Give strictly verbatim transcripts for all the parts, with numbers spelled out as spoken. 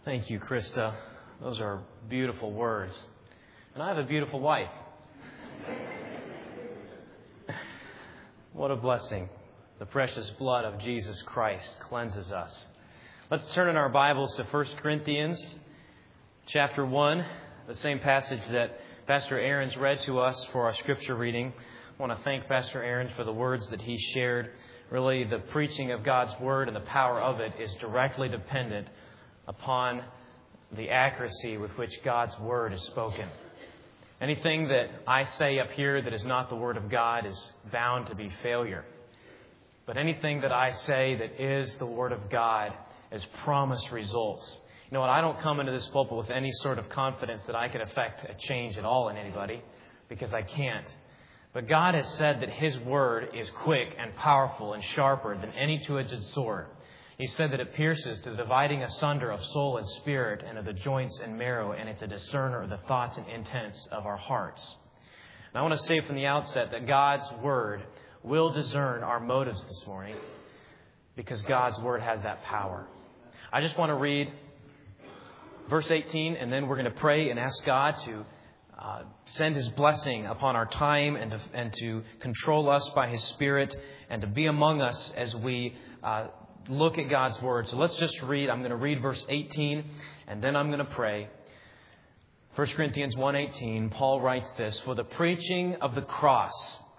Thank you, Krista. Those are beautiful words. And I have a beautiful wife. What a blessing. The precious blood of Jesus Christ cleanses us. Let's turn in our Bibles to First Corinthians chapter one, the same passage that Pastor Aaron's read to us for our scripture reading. I want to thank Pastor Aaron for the words that he shared. Really, the preaching of God's Word and the power of it is directly dependent upon the accuracy with which God's Word is spoken. Anything that I say up here that is not the Word of God is bound to be failure. But anything that I say that is the Word of God is promised results. You know what? I don't come into this pulpit with any sort of confidence that I can affect a change at all in anybody, because I can't. But God has said that His Word is quick and powerful and sharper than any two-edged sword. He said that it pierces to the dividing asunder of soul and spirit and of the joints and marrow, and it's a discerner of the thoughts and intents of our hearts. And I want to say from the outset that God's Word will discern our motives this morning, because God's Word has that power. I just want to read verse eighteen, and then we're going to pray and ask God to uh, send His blessing upon our time and to, and to control us by His Spirit and to be among us as we uh, look at God's Word. So let's just read. I'm going to read verse eighteen, and then I'm going to pray. First Corinthians one eighteen, Paul writes this: "For the preaching of the cross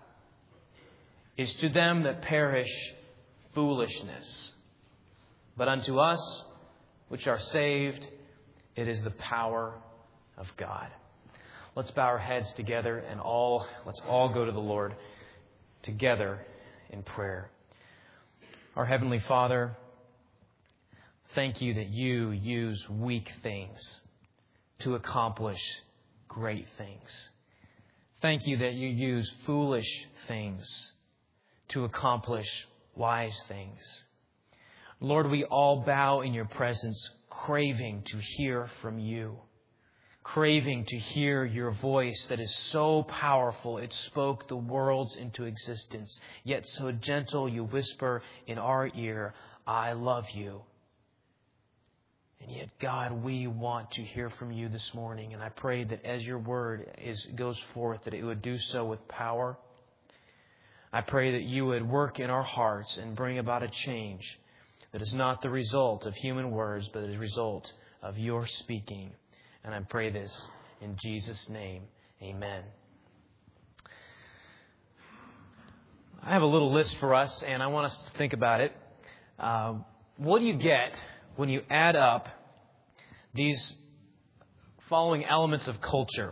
is to them that perish foolishness, but unto us which are saved, it is the power of God." Let's bow our heads together and all let's all go to the Lord together in prayer. Our Heavenly Father, thank you that you use weak things to accomplish great things. Thank you that you use foolish things to accomplish wise things. Lord, we all bow in your presence, craving to hear from you, craving to hear your voice that is so powerful it spoke the worlds into existence, yet so gentle you whisper in our ear, "I love you." And yet, God, we want to hear from you this morning, and I pray that as your word is goes forth, that it would do so with power. I pray that you would work in our hearts and bring about a change that is not the result of human words, but the result of your speaking. And I pray this in Jesus' name. Amen. I have a little list for us, and I want us to think about it. Uh, what do you get when you add up these following elements of culture?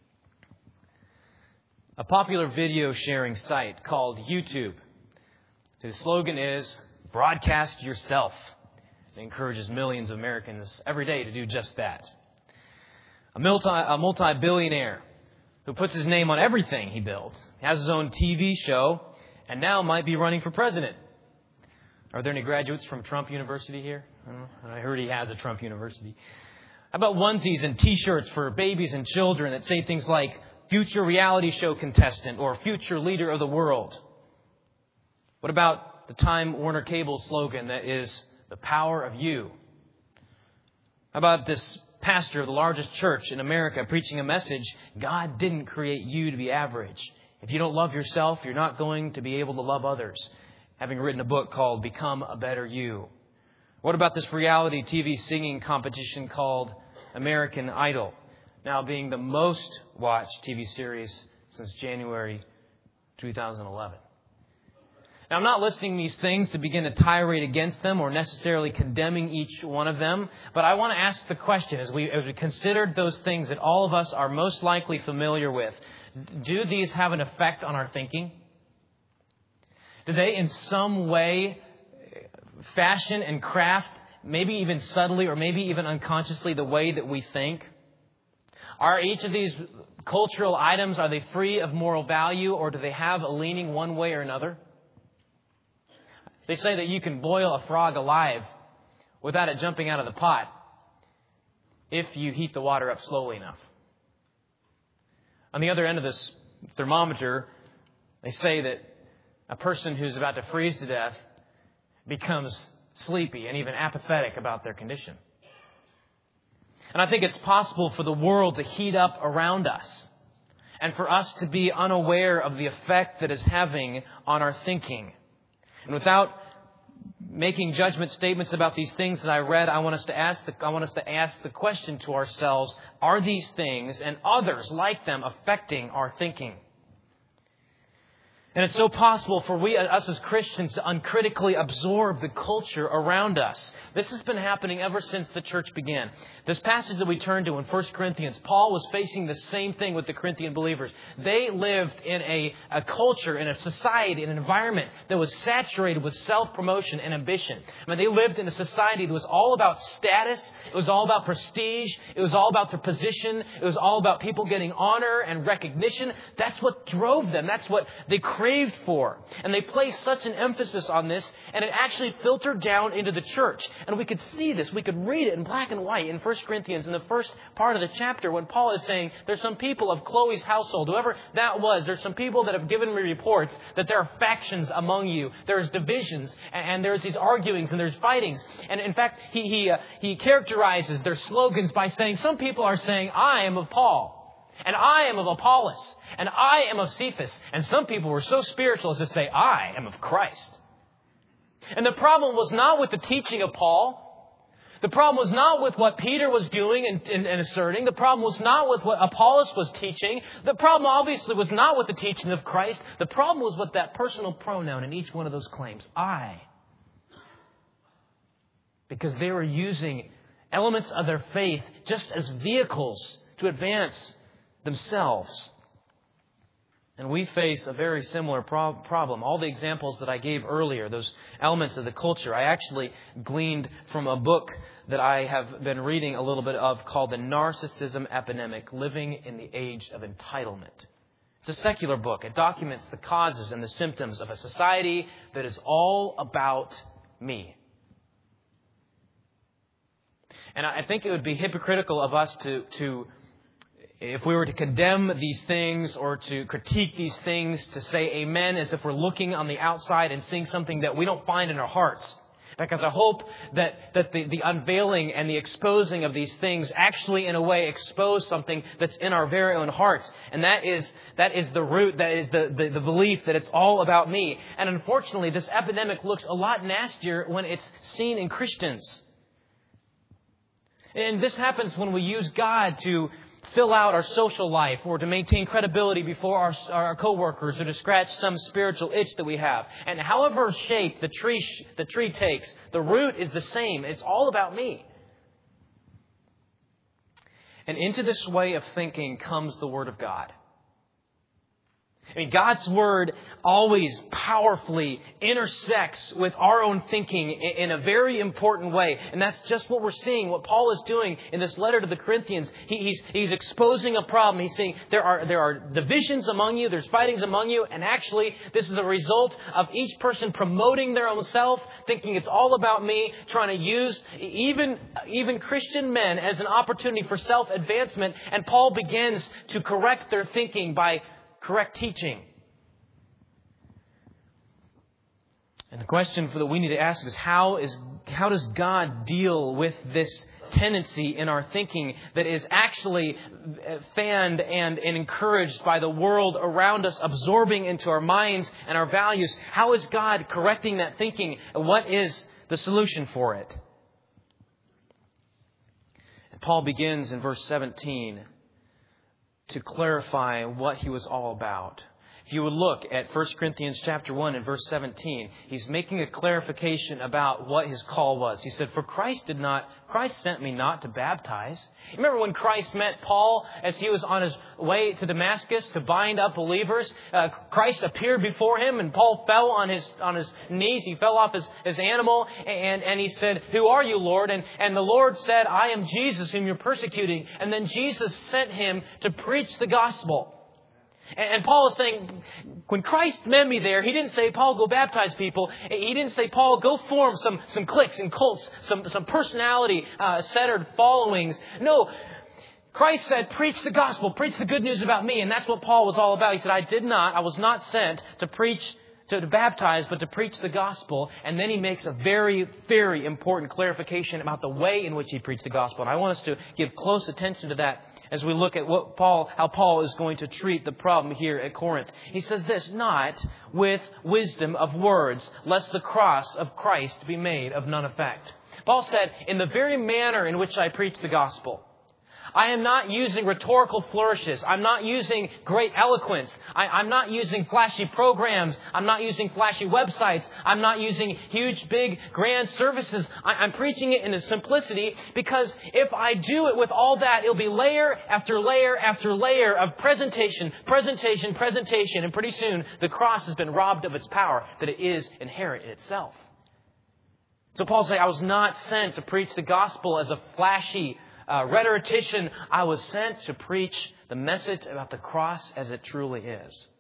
A popular video sharing site called YouTube, whose slogan is "Broadcast yourself." It encourages millions of Americans every day to do just that. A multi, a multi-billionaire who puts his name on everything he builds, he has his own T V show, and now might be running for president. Are there any graduates from Trump University here? I heard he has a Trump University. How about onesies and T-shirts for babies and children that say things like "future reality show contestant" or "future leader of the world"? What about the Time Warner Cable slogan that is "the power of you"? How about this pastor of the largest church in America preaching a message: God didn't create you to be average. If you don't love yourself, you're not going to be able to love others. Having written a book called "Become a Better You." What about this reality T V singing competition called American Idol, now being the most watched T V series since January two thousand eleven? Now, I'm not listing these things to begin to tirade against them or necessarily condemning each one of them, but I want to ask the question, as we, as we consider those things that all of us are most likely familiar with, do these have an effect on our thinking? Do they in some way fashion and craft, maybe even subtly or maybe even unconsciously, the way that we think? Are each of these cultural items, are they free of moral value, or do they have a leaning one way or another? They say that you can boil a frog alive without it jumping out of the pot if you heat the water up slowly enough. On the other end of this thermometer, they say that a person who's about to freeze to death becomes sleepy and even apathetic about their condition. And I think it's possible for the world to heat up around us and for us to be unaware of the effect that it's having on our thinking. And without making judgment statements about these things that I read, I want us to ask the, I want us to ask the question to ourselves, are these things and others like them affecting our thinking? And it's so possible for we, us as Christians, to uncritically absorb the culture around us. This has been happening ever since the church began. This passage that we turned to in First Corinthians, Paul was facing the same thing with the Corinthian believers. They lived in a, a culture, in a society, in an environment that was saturated with self-promotion and ambition. I mean, they lived in a society that was all about status. It was all about prestige. It was all about their position. It was all about people getting honor and recognition. That's what drove them. That's what they craved for. And they placed such an emphasis on this, and it actually filtered down into the church. And we could see this. We could read it in black and white in First Corinthians in the first part of the chapter when Paul is saying, there's some people of Chloe's household, whoever that was, there's some people that have given me reports that there are factions among you. There's divisions, and there's these arguings, and there's fightings. And in fact, he he uh, he characterizes their slogans by saying, some people are saying, I am of Paul, and I am of Apollos, and I am of Cephas. And some people were so spiritual as to say, I am of Christ. And the problem was not with the teaching of Paul. The problem was not with what Peter was doing and, and, and asserting. The problem was not with what Apollos was teaching. The problem obviously was not with the teaching of Christ. The problem was with that personal pronoun in each one of those claims. I. Because they were using elements of their faith just as vehicles to advance themselves. And we face a very similar pro- problem. All the examples that I gave earlier, those elements of the culture, I actually gleaned from a book that I have been reading a little bit of called The Narcissism Epidemic, Living in the Age of Entitlement. It's a secular book. It documents the causes and the symptoms of a society that is all about me. And I think it would be hypocritical of us to... to If we were to condemn these things or to critique these things, to say amen as if we're looking on the outside and seeing something that we don't find in our hearts. Because I hope that, that the, the unveiling and the exposing of these things actually in a way expose something that's in our very own hearts. And that is that is the root, that is the, the, the belief that it's all about me. And unfortunately, this epidemic looks a lot nastier when it's seen in Christians. And this happens when we use God to fill out our social life or to maintain credibility before our, our coworkers or to scratch some spiritual itch that we have. And however shape the tree, the tree takes, the root is the same. It's all about me. And into this way of thinking comes the Word of God. I mean, God's Word always powerfully intersects with our own thinking in a very important way. And that's just what we're seeing, what Paul is doing in this letter to the Corinthians. He, he's, he's exposing a problem. He's saying there are, there are divisions among you, there's fightings among you, and actually this is a result of each person promoting their own self, thinking it's all about me, trying to use even, even Christian men as an opportunity for self-advancement. And Paul begins to correct their thinking by correct teaching. And the question that we need to ask is how is how does God deal with this tendency in our thinking that is actually fanned and, and encouraged by the world around us, absorbing into our minds and our values? How is God correcting that thinking? And what is the solution for it? And Paul begins in verse seventeen to clarify what he was all about. If you would look at First Corinthians chapter one and verse seventeen, he's making a clarification about what his call was. He said, for Christ did not, Christ sent me not to baptize. Remember when Christ met Paul as he was on his way to Damascus to bind up believers? Uh, Christ appeared before him and Paul fell on his on his knees. He fell off his, his animal and, and he said, who are you, Lord? And, and the Lord said, I am Jesus whom you're persecuting. And then Jesus sent him to preach the gospel. And Paul is saying, when Christ met me there, he didn't say, Paul, go baptize people. He didn't say, Paul, go form some, some cliques and cults, some, some personality-centered uh, followings. No, Christ said, preach the gospel, preach the good news about me. And that's what Paul was all about. He said, I did not, I was not sent to preach to, to baptize, but to preach the gospel. And then he makes a very, very important clarification about the way in which he preached the gospel. And I want us to give close attention to that as we look at what Paul, how Paul is going to treat the problem here at Corinth. He says this, not with wisdom of words, lest the cross of Christ be made of none effect. Paul said, in the very manner in which I preach the gospel, I am not using rhetorical flourishes. I'm not using great eloquence. I, I'm not using flashy programs. I'm not using flashy websites. I'm not using huge, big, grand services. I, I'm preaching it in a simplicity because if I do it with all that, it'll be layer after layer after layer of presentation, presentation, presentation. And pretty soon, the cross has been robbed of its power that it is inherent in itself. So Paul says, I was not sent to preach the gospel as a flashy Uh, rhetorician. I was sent to preach the message about the cross as it truly is.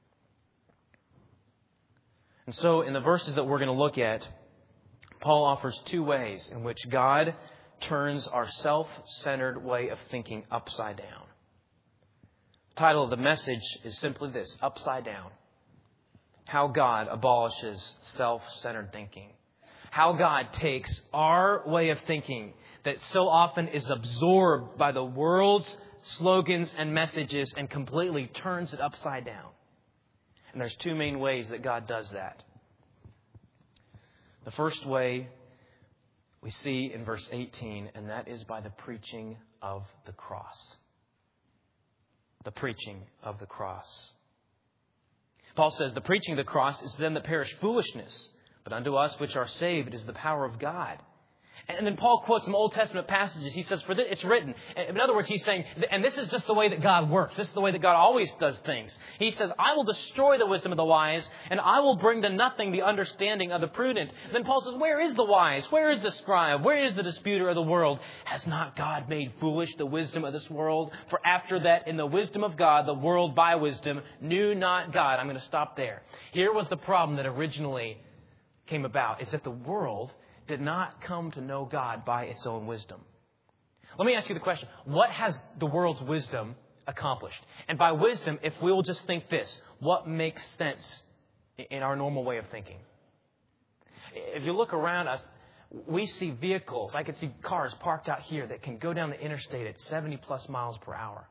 And so in the verses that we're going to look at, Paul offers two ways in which God turns our self-centered way of thinking upside down. The title of the message is simply this, Upside Down. How God abolishes self-centered thinking. How God takes our way of thinking that so often is absorbed by the world's slogans and messages and completely turns it upside down. And there's two main ways that God does that. The first way we see in verse eighteen, and that is by the preaching of the cross. The preaching of the cross. Paul says, the preaching of the cross is to them that perish foolishness, but unto us which are saved it is the power of God. And then Paul quotes some Old Testament passages. He says, for this, it's written. In other words, he's saying, and this is just the way that God works. This is the way that God always does things. He says, I will destroy the wisdom of the wise, and I will bring to nothing the understanding of the prudent. And then Paul says, where is the wise? Where is the scribe? Where is the disputer of the world? Has not God made foolish the wisdom of this world? For after that, in the wisdom of God, the world by wisdom knew not God. I'm going to stop there. Here was the problem that originally came about, is that the world did not come to know God by its own wisdom. Let me ask you the question. What has the world's wisdom accomplished? And by wisdom, if we will just think this, what makes sense in our normal way of thinking? If you look around us, we see vehicles. I can see cars parked out here that can go down the interstate at seventy plus miles per hour.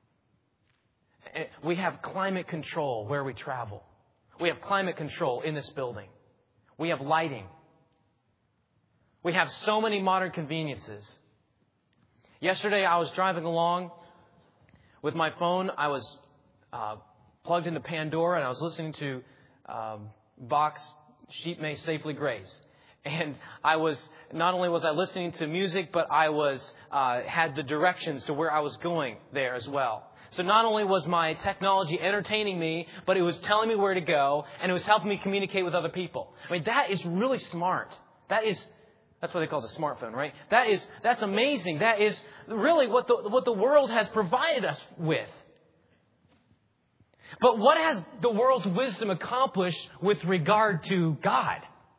We have climate control where we travel. We have climate control in this building. We have lighting. We have so many modern conveniences. Yesterday, I was driving along with my phone. I was uh, plugged into Pandora, and I was listening to um, Bach's Sheep May Safely Graze. And I was, not only was I listening to music, but I was uh, had the directions to where I was going there as well. So not only was my technology entertaining me, but it was telling me where to go, and it was helping me communicate with other people. I mean, that is really smart. That is... That's what they call it, a smartphone, right? That is, that's amazing. That is really what the, what the world has provided us with. But what has the world's wisdom accomplished with regard to God?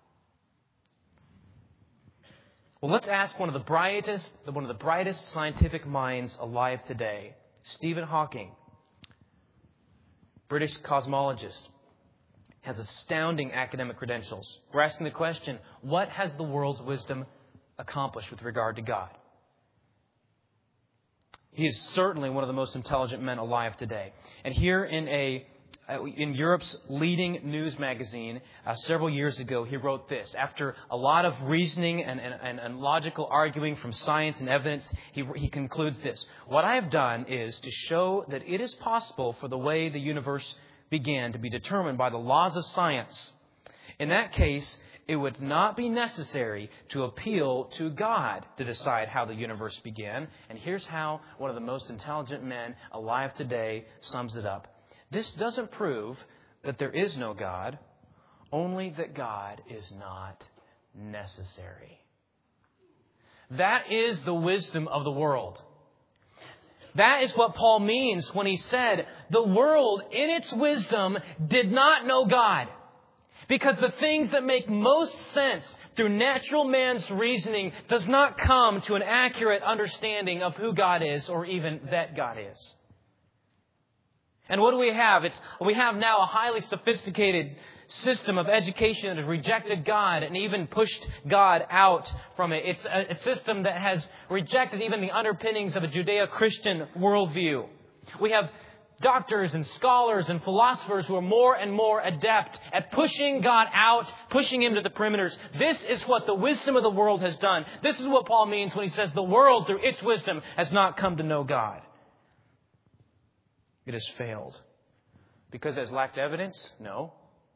Well, let's ask one of the brightest, one of the brightest scientific minds alive today, Stephen Hawking, British cosmologist. Has astounding academic credentials. We're asking the question, what has the world's wisdom accomplished with regard to God? He is certainly one of the most intelligent men alive today. And here in a in Europe's leading news magazine, uh, several years ago, he wrote this. After a lot of reasoning and, and, and logical arguing from science and evidence, he, he concludes this. What I have done is to show that it is possible for the way the universe began to be determined by the laws of science. In that case, it would not be necessary to appeal to God to decide how the universe began. And here's how one of the most intelligent men alive today sums it up. This doesn't prove that there is no God, only that God is not necessary. That is the wisdom of the world. That is what Paul means when he said, the world in its wisdom did not know God. Because the things that make most sense through natural man's reasoning does not come to an accurate understanding of who God is or even that God is. And what do we have? It's, we have now a highly sophisticated system of education that has rejected God and even pushed God out from it. It's a, a system that has rejected even the underpinnings of a Judeo-Christian worldview. We have doctors and scholars and philosophers who are more and more adept at pushing God out, pushing Him to the perimeters. This is what the wisdom of the world has done. This is what Paul means when he says the world, through its wisdom, has not come to know God. It has failed. Because it has lacked evidence? No.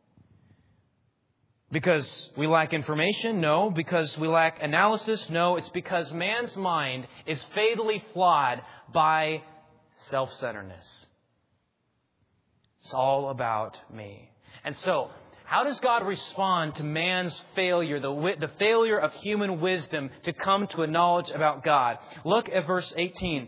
Because we lack information? No. Because we lack analysis? No. It's because man's mind is fatally flawed by self-centeredness. It's all about me. And so, how does God respond to man's failure, the, the failure of human wisdom to come to a knowledge about God? Look at verse eighteen.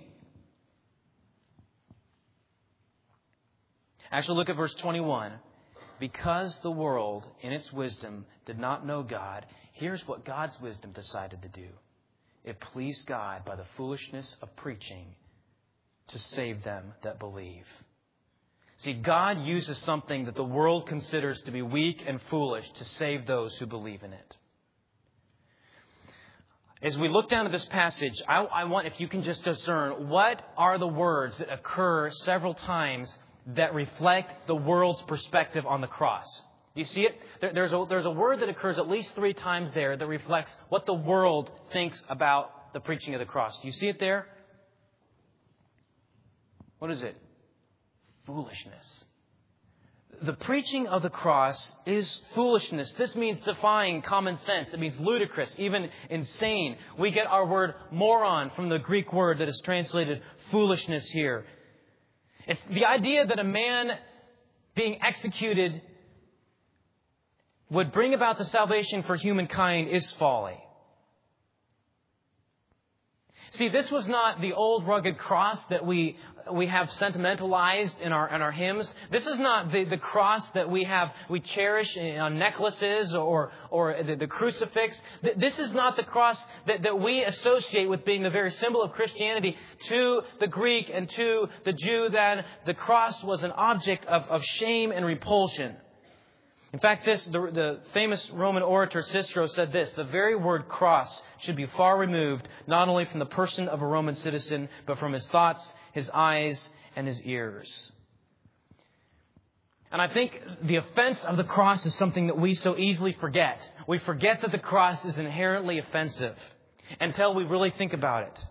Actually, look at verse twenty-one. Because the world, in its wisdom, did not know God, here's what God's wisdom decided to do. It pleased God by the foolishness of preaching to save them that believe. See, God uses something that the world considers to be weak and foolish to save those who believe in it. As we look down at this passage, I, I want, if you can just discern, what are the words that occur several times that reflect the world's perspective on the cross? Do you see it? There, there's, a, there's a word that occurs at least three times there that reflects what the world thinks about the preaching of the cross. Do you see it there? What is it? Foolishness. The preaching of the cross is foolishness. This means defying common sense. It means ludicrous, even insane. We get our word moron from the Greek word that is translated foolishness here. It's the idea that a man being executed would bring about the salvation for humankind is folly. See, this was not the old rugged cross that we we have sentimentalized in our in our hymns. This is not the, the cross that we have we cherish on necklaces or or the, the crucifix. This is not the cross that, that we associate with being the very symbol of Christianity. To the Greek and to the Jew, then the cross was an object of, of shame and repulsion. In fact, this the, the famous Roman orator Cicero said this: the very word cross should be far removed, not only from the person of a Roman citizen, but from his thoughts, his eyes, and his ears. And I think the offense of the cross is something that we so easily forget. We forget that the cross is inherently offensive until we really think about it.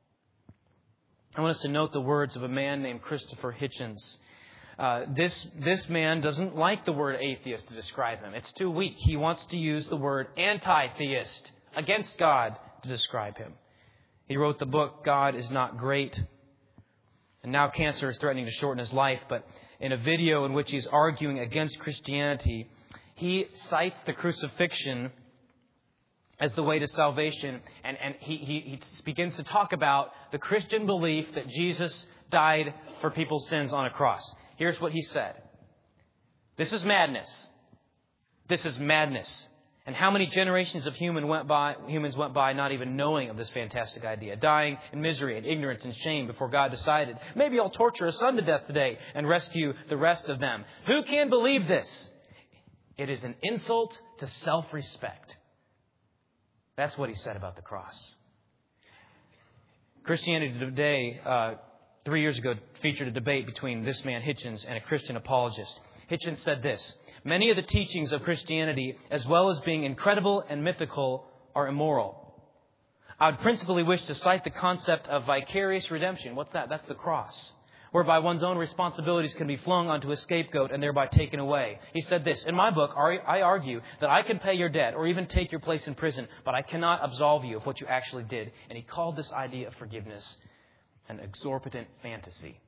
I want us to note the words of a man named Christopher Hitchens. Uh, this this man doesn't like the word atheist to describe him. It's too weak. He wants to use the word anti-theist, against God, to describe him. He wrote the book, God is Not Great. And now cancer is threatening to shorten his life. But in a video in which he's arguing against Christianity, he cites the crucifixion as the way to salvation. And, and he, he, he begins to talk about the Christian belief that Jesus died for people's sins on a cross. Here's what he said. This is madness. This is madness. And how many generations of human went by, humans went by not even knowing of this fantastic idea, dying in misery and ignorance and shame before God decided, maybe I'll torture a son to death today and rescue the rest of them. Who can believe this? It is an insult to self-respect. That's what he said about the cross. Christianity Today, uh, three years ago, featured a debate between this man, Hitchens, and a Christian apologist. Hitchens said this: many of the teachings of Christianity, as well as being incredible and mythical, are immoral. I would principally wish to cite the concept of vicarious redemption. What's that? That's the cross, whereby one's own responsibilities can be flung onto a scapegoat and thereby taken away. He said this: in my book, I argue that I can pay your debt or even take your place in prison, but I cannot absolve you of what you actually did. And he called this idea of forgiveness an exorbitant fantasy.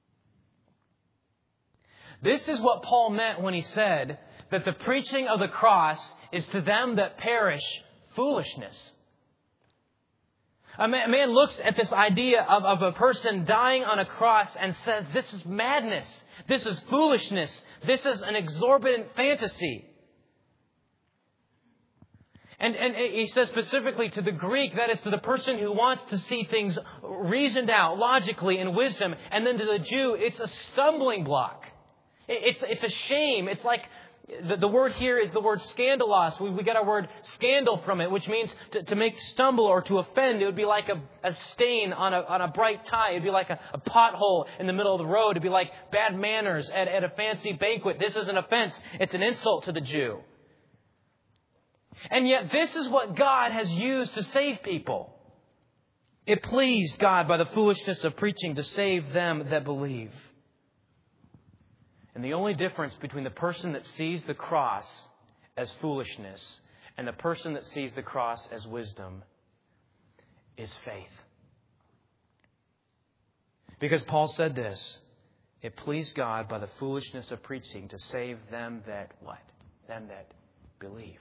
This is what Paul meant when he said that the preaching of the cross is to them that perish foolishness. A man, a man looks at this idea of, of a person dying on a cross and says, this is madness. This is foolishness. This is an exorbitant fantasy. And, and he says specifically to the Greek, that is to the person who wants to see things reasoned out logically in wisdom. And then to the Jew, it's a stumbling block. It's, it's a shame. It's like The, the word here is the word scandalos. We, we get our word scandal from it, which means to, to make stumble or to offend. It would be like a, a stain on a, on a bright tie. It would be like a, a pothole in the middle of the road. It would be like bad manners at, at a fancy banquet. This is an offense. It's an insult to the Jew. And yet this is what God has used to save people. It pleased God by the foolishness of preaching to save them that believe. And the only difference between the person that sees the cross as foolishness and the person that sees the cross as wisdom is faith. Because Paul said this, it pleased God by the foolishness of preaching to save them that what? Them that believe.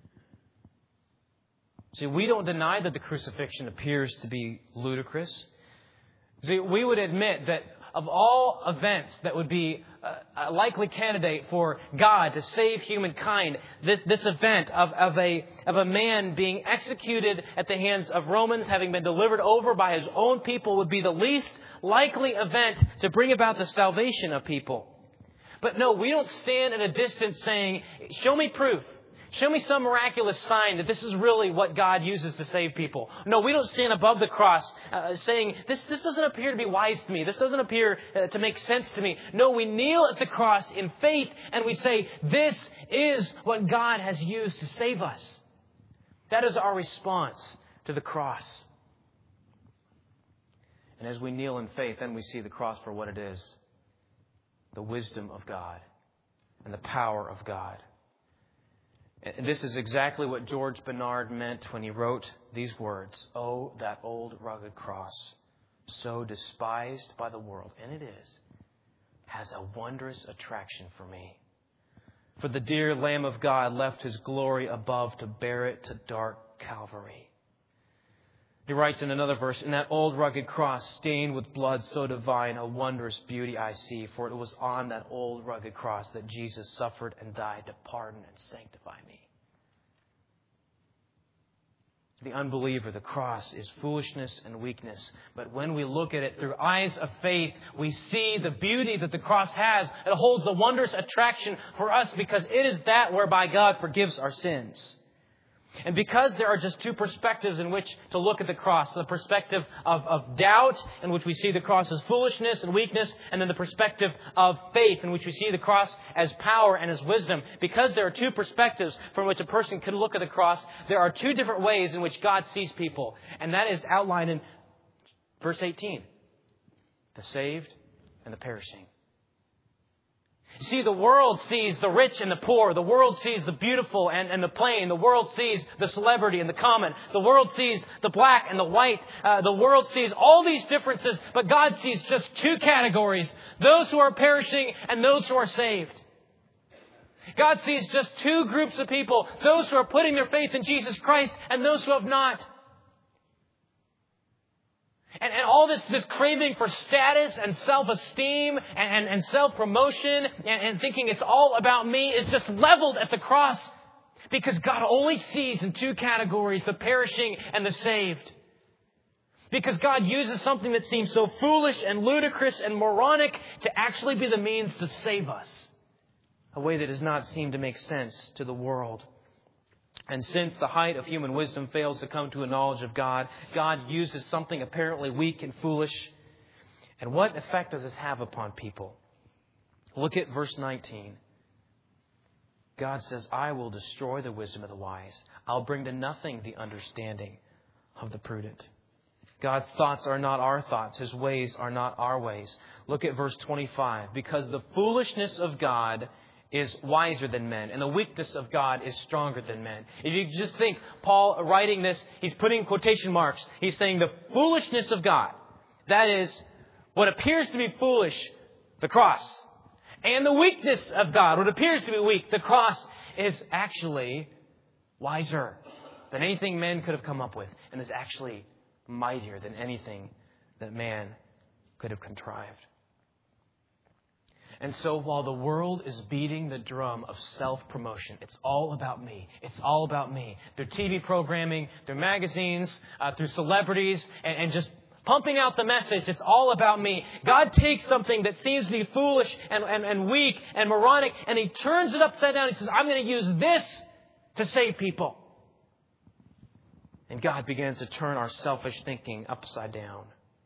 See, we don't deny that the crucifixion appears to be ludicrous. See, we would admit that of all events that would be a likely candidate for God to save humankind, this, this event of, of, a, of a man being executed at the hands of Romans, having been delivered over by his own people, would be the least likely event to bring about the salvation of people. But no, we don't stand at a distance saying, show me proof. Show me some miraculous sign that this is really what God uses to save people. No, we don't stand above the cross uh, saying, this, this doesn't appear to be wise to me. This doesn't appear uh, to make sense to me. No, we kneel at the cross in faith and we say, this is what God has used to save us. That is our response to the cross. And as we kneel in faith, then we see the cross for what it is. The wisdom of God and the power of God. And this is exactly what George Bernard meant when he wrote these words. Oh, that old rugged cross, so despised by the world, and it is, has a wondrous attraction for me. For the dear Lamb of God left His glory above to bear it to dark Calvary. He writes in another verse, in that old rugged cross stained with blood so divine, a wondrous beauty I see. For it was on that old rugged cross that Jesus suffered and died to pardon and sanctify me. The unbeliever, the cross is foolishness and weakness. But when we look at it through eyes of faith, we see the beauty that the cross has. It holds a wondrous attraction for us because it is that whereby God forgives our sins. And because there are just two perspectives in which to look at the cross, the perspective of, of doubt, in which we see the cross as foolishness and weakness, and then the perspective of faith, in which we see the cross as power and as wisdom. Because there are two perspectives from which a person can look at the cross, there are two different ways in which God sees people. And that is outlined in verse eighteen. The saved and the perishing. See, the world sees the rich and the poor. The world sees the beautiful and, and the plain. The world sees the celebrity and the common. The world sees the black and the white. Uh, the world sees all these differences, but God sees just two categories. Those who are perishing and those who are saved. God sees just two groups of people. Those who are putting their faith in Jesus Christ and those who have not. And, and all this, this craving for status and self-esteem and, and, and self-promotion and, and thinking it's all about me is just leveled at the cross because God only sees in two categories, the perishing and the saved. Because God uses something that seems so foolish and ludicrous and moronic to actually be the means to save us. A way that does not seem to make sense to the world. And since the height of human wisdom fails to come to a knowledge of God, God uses something apparently weak and foolish. And what effect does this have upon people? Look at verse nineteen. God says, I will destroy the wisdom of the wise. I'll bring to nothing the understanding of the prudent. God's thoughts are not our thoughts. His ways are not our ways. Look at verse twenty-five. Because the foolishness of God is wiser than men, and the weakness of God is stronger than men. If you just think, Paul writing this, he's putting quotation marks. He's saying the foolishness of God, that is, what appears to be foolish, the cross. And the weakness of God, what appears to be weak, the cross, is actually wiser than anything men could have come up with, and is actually mightier than anything that man could have contrived. And so while the world is beating the drum of self-promotion, it's all about me. It's all about me. Through T V programming, through magazines, uh, through celebrities, and, and just pumping out the message. It's all about me. God takes something that seems to be foolish and, and, and weak and moronic, and He turns it upside down. He says, I'm going to use this to save people. And God begins to turn our selfish thinking upside down.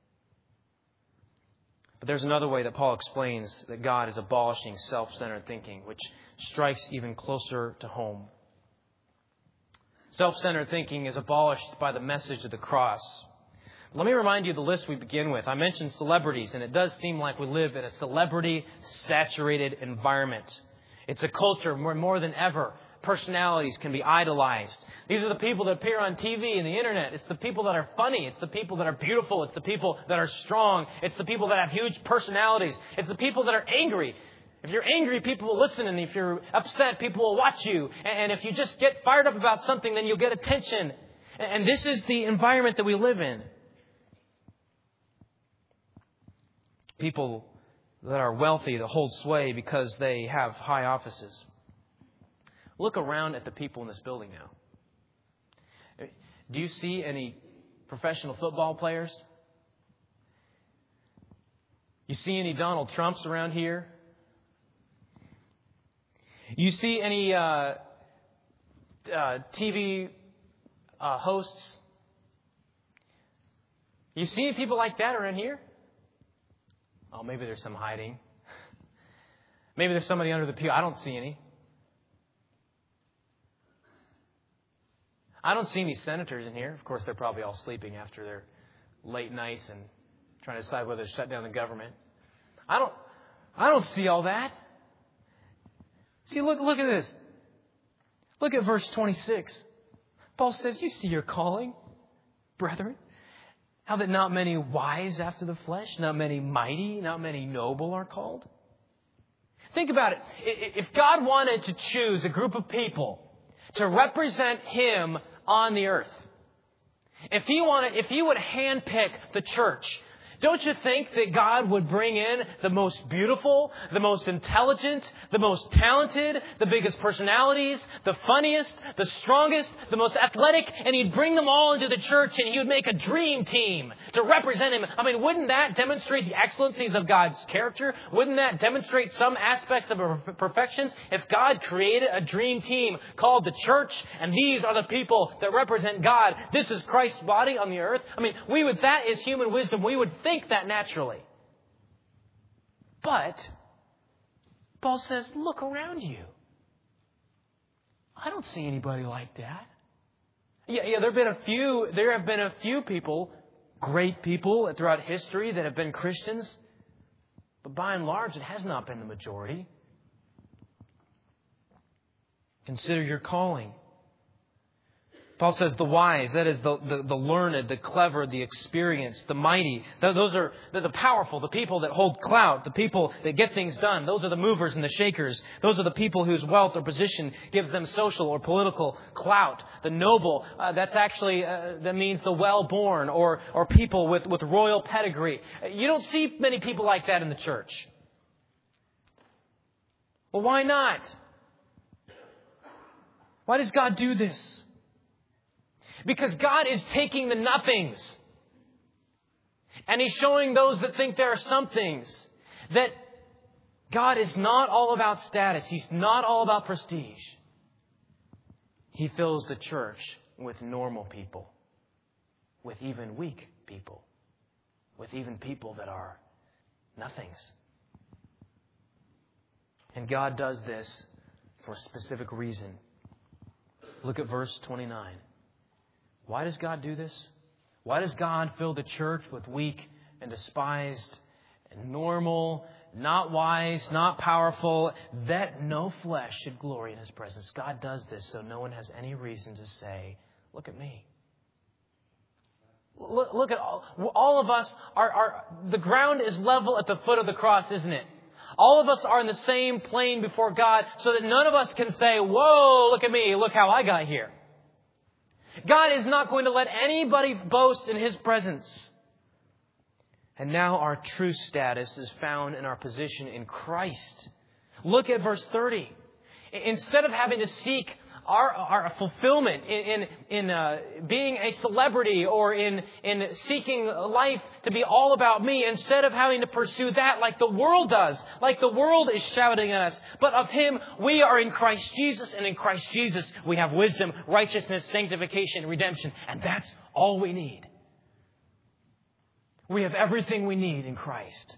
But there's another way that Paul explains that God is abolishing self-centered thinking, which strikes even closer to home. Self-centered thinking is abolished by the message of the cross. Let me remind you of the list we begin with. I mentioned celebrities, and it does seem like we live in a celebrity-saturated environment. It's a culture where more than ever, personalities can be idolized. These are the people that appear on T V and the internet. It's the people that are funny. It's the people that are beautiful. It's the people that are strong. It's the people that have huge personalities. It's the people that are angry. If you're angry, people will listen. And if you're upset, people will watch you. And if you just get fired up about something, then you'll get attention. And this is the environment that we live in. People that are wealthy, that hold sway because they have high offices. Look around at the people in this building now. Do you see any professional football players? You see any Donald Trumps around here? You see any uh, uh, T V uh, hosts? You see any people like that around here? Oh, maybe there's some hiding. Maybe there's somebody under the pew. I don't see any. I don't see any senators in here. Of course, they're probably all sleeping after their late nights and trying to decide whether to shut down the government. I don't, I don't see all that. See, look, look at this. Look at verse twenty-six. Paul says, you see your calling, brethren. How that not many wise after the flesh, not many mighty, not many noble are called. Think about it. If God wanted to choose a group of people to represent Him on the earth, if He wanted, if He would handpick the church, don't you think that God would bring in the most beautiful, the most intelligent, the most talented, the biggest personalities, the funniest, the strongest, the most athletic, and He'd bring them all into the church and He would make a dream team to represent Him? I mean, wouldn't that demonstrate the excellencies of God's character? Wouldn't that demonstrate some aspects of her perfections? If God created a dream team called the church, and these are the people that represent God, this is Christ's body on the earth. I mean, we would, that is human wisdom. We would think Think that naturally. But Paul says, look around you. I don't see anybody like that. Yeah, yeah, there have been a few, there have been a few people, great people throughout history that have been Christians, but by and large, it has not been the majority. Consider your calling. Paul says the wise, that is the, the, the learned, the clever, the experienced, the mighty. Those are the, the powerful, the people that hold clout, the people that get things done. Those are the movers and the shakers. Those are the people whose wealth or position gives them social or political clout. The noble, uh, that's actually, uh, that means the well-born or, or people with, with royal pedigree. You don't see many people like that in the church. Well, why not? Why does God do this? Because God is taking the nothings and He's showing those that think there are some things that God is not all about status. He's not all about prestige. He fills the church with normal people, with even weak people, with even people that are nothings. And God does this for a specific reason. Look at verse twenty-nine. Why does God do this? Why does God fill the church with weak and despised and normal, not wise, not powerful, that no flesh should glory in His presence? God does this so no one has any reason to say, look at me. Look, look at all, all of us are, are, the ground is level at the foot of the cross, isn't it? All of us are in the same plane before God so that none of us can say, whoa, look at me, look how I got here. God is not going to let anybody boast in His presence. And now our true status is found in our position in Christ. Look at verse thirty. Instead of having to seek our, our fulfillment in, in, in uh, being a celebrity or in, in seeking life to be all about me instead of having to pursue that like the world does, like the world is shouting at us. But of Him, we are in Christ Jesus, and in Christ Jesus, we have wisdom, righteousness, sanctification, redemption, and that's all we need. We have everything we need in Christ.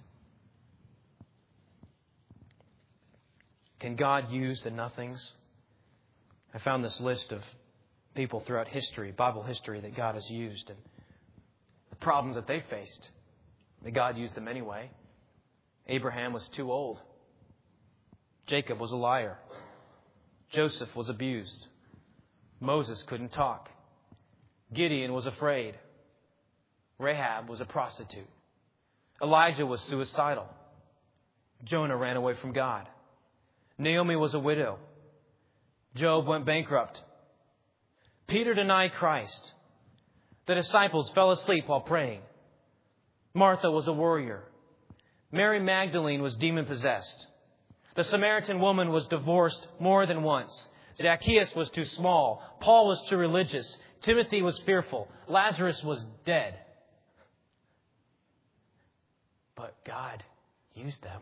Can God use the nothings? I found this list of people throughout history, Bible history, that God has used and the problems that they faced. That God used them anyway. Abraham was too old. Jacob was a liar. Joseph was abused. Moses couldn't talk. Gideon was afraid. Rahab was a prostitute. Elijah was suicidal. Jonah ran away from God. Naomi was a widow. Job went bankrupt. Peter denied Christ. The disciples fell asleep while praying. Martha was a worrier. Mary Magdalene was demon-possessed. The Samaritan woman was divorced more than once. Zacchaeus was too small. Paul was too religious. Timothy was fearful. Lazarus was dead. But God used them.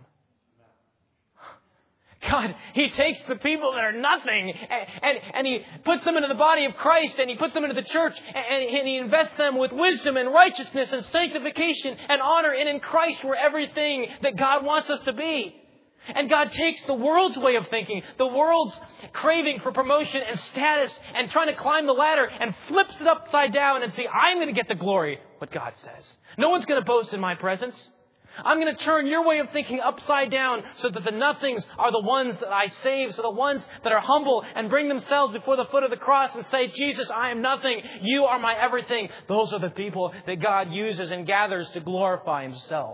God, He takes the people that are nothing and, and, and He puts them into the body of Christ and He puts them into the church and, and He invests them with wisdom and righteousness and sanctification and honor. And in Christ we're everything that God wants us to be. And God takes the world's way of thinking, the world's craving for promotion and status and trying to climb the ladder and flips it upside down and say, I'm going to get the glory, what God says. No one's going to boast in my presence. I'm going to turn your way of thinking upside down so that the nothings are the ones that I save, so the ones that are humble and bring themselves before the foot of the cross and say, Jesus, I am nothing. You are my everything. Those are the people that God uses and gathers to glorify Himself.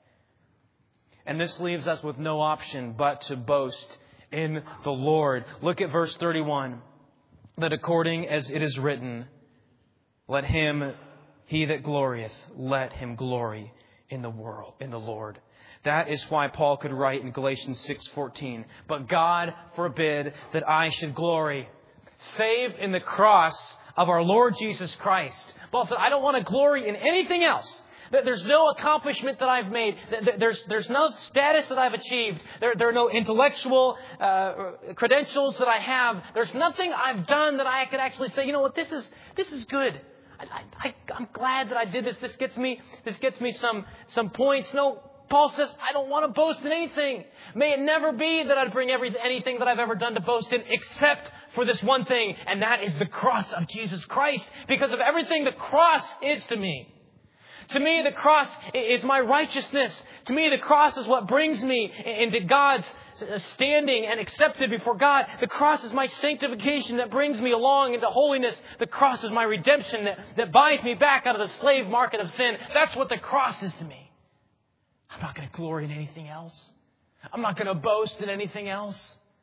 And this leaves us with no option but to boast in the Lord. Look at verse thirty-one. That according as it is written, let him, he that glorieth, let him glory in the world, in the Lord. That is why Paul could write in Galatians six fourteen, but God forbid that I should glory, save in the cross of our Lord Jesus Christ. Paul said, I don't want to glory in anything else. There's no accomplishment that I've made. There's, there's no status that I've achieved. There, there are no intellectual uh, credentials that I have. There's nothing I've done that I could actually say, you know what, this is this is good. I, I, I'm glad that I did this. This gets me, this gets me some, some points. No, Paul says, I don't want to boast in anything. May it never be that I'd bring every, anything that I've ever done to boast in except for this one thing, and that is the cross of Jesus Christ, because of everything the cross is to me. To me, the cross is my righteousness. To me, the cross is what brings me into God's standing and accepted before God. The cross is my sanctification that brings me along into holiness. The cross is my redemption that, that buys me back out of the slave market of sin. That's what the cross is to me. I'm not going to glory in anything else. I'm not going to boast in anything else.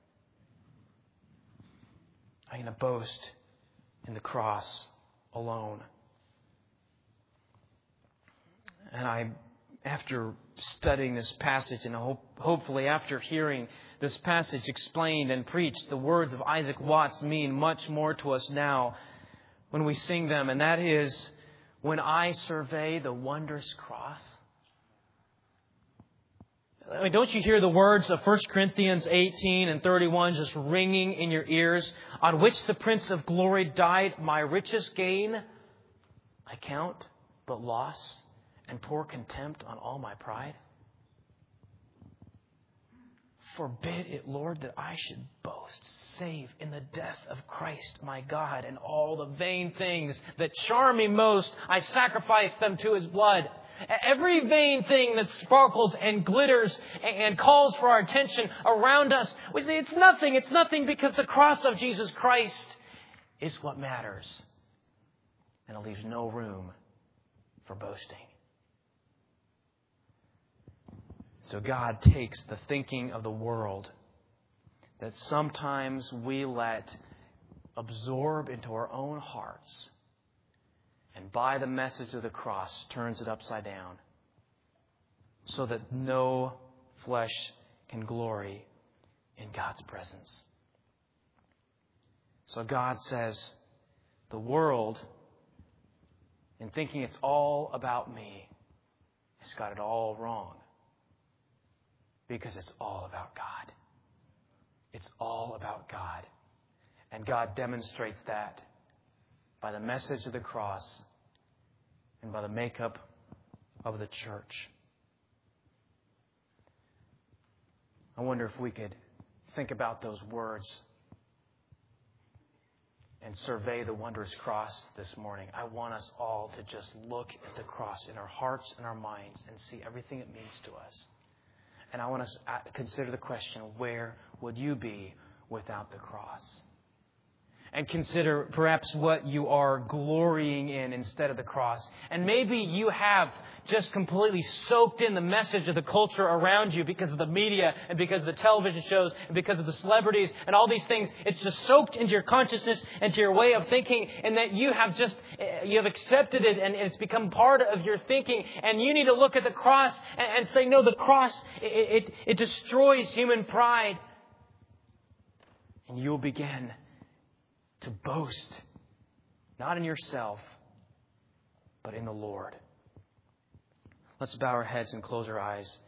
I'm going to boast in the cross alone. And I, after studying this passage and hope, hopefully after hearing this passage explained and preached, the words of Isaac Watts mean much more to us now when we sing them. And that is, when I survey the wondrous cross. I mean, don't you hear the words of First Corinthians eighteen and thirty-one just ringing in your ears? On which the Prince of Glory died, my richest gain I count but loss, and pour contempt on all my pride? Forbid it, Lord, that I should boast, save in the death of Christ my God, and all the vain things that charm me most, I sacrifice them to His blood. Every vain thing that sparkles and glitters and calls for our attention around us, we say it's nothing, it's nothing, because the cross of Jesus Christ is what matters. And it leaves no room for boasting. So God takes the thinking of the world that sometimes we let absorb into our own hearts, and by the message of the cross turns it upside down so that no flesh can glory in God's presence. So God says, the world, in thinking it's all about me, has got it all wrong. Because it's all about God. It's all about God. And God demonstrates that by the message of the cross and by the makeup of the church. I wonder if we could think about those words and survey the wondrous cross this morning. I want us all to just look at the cross in our hearts and our minds and see everything it means to us. And I want us to consider the question, where would you be without the cross? And consider perhaps what you are glorying in instead of the cross. And maybe you have just completely soaked in the message of the culture around you because of the media and because of the television shows and because of the celebrities and all these things. It's just soaked into your consciousness, into your way of thinking, and that you have just, you have accepted it and it's become part of your thinking. And you need to look at the cross and, and say, no, the cross, it, it, it destroys human pride. And you will begin to boast, not in yourself, but in the Lord. Let's bow our heads and close our eyes